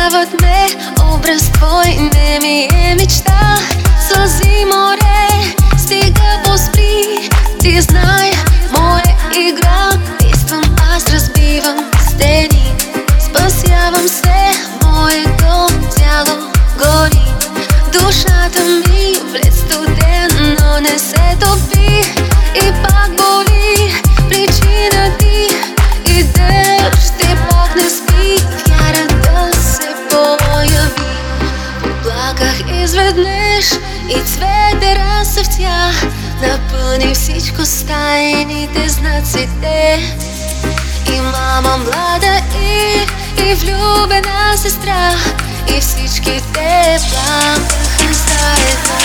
Спасяват ме образ твой, не ми е мечта. Сълзи море, стига поспри. Ти знай, моя игра. Действам аз, разбивам стени. Спасявам се, моето тяло гори. Душата ми влез студен, но не се топи. И пак боли причина ти. Идеш, ти Бог не спи. Вяра да се появи. Поплаках изведнъж и цвете разцъфтя. Напълни всичко с тайните знаците. И мама млада и влюбена сестра. И всички те плакаха заедно.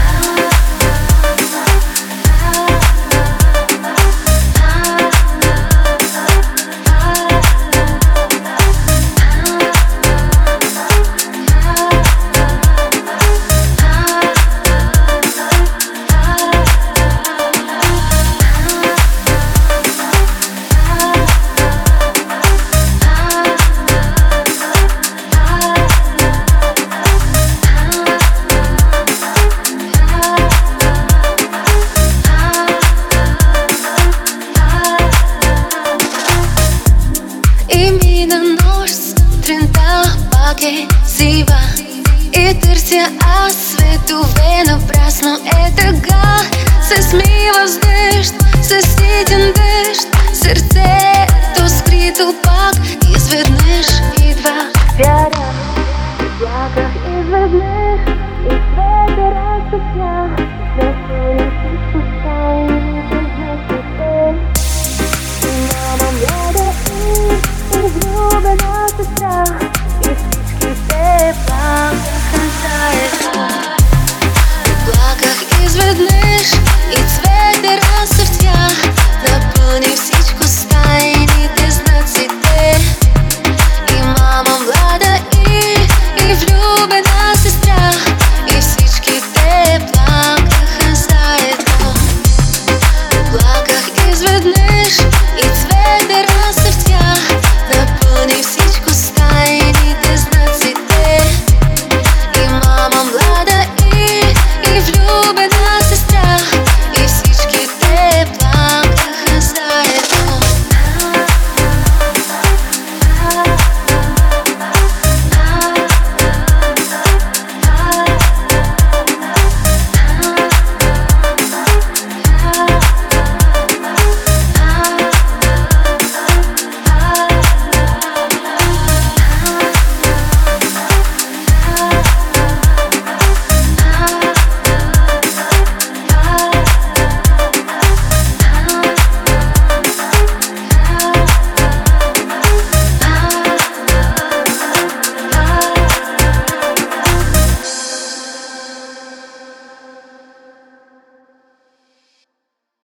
Сутринта пак е сива и търся аз светове напрасно. Е така, се смива с дъжд, със ситен дъжд. Сърцето скрито пак изведнъж идва вяра. Плаках изведнъж и цвете разцъфтя. Напълни всичко с тайните знаците. И мама млада и влюбена сестра.